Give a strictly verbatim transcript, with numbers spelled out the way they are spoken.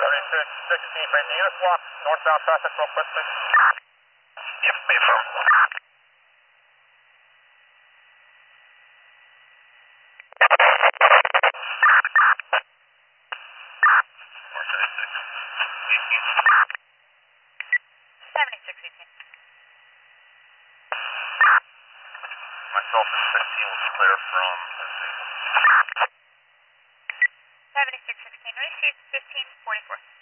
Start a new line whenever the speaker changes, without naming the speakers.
seventy-six sixteen, bring the unit block, northbound traffic real quick, please.
Yep, made from.
seventy-six eighteen.
Myself and fifteen was clear from
seventy-six sixteen, received fifteen forty-four.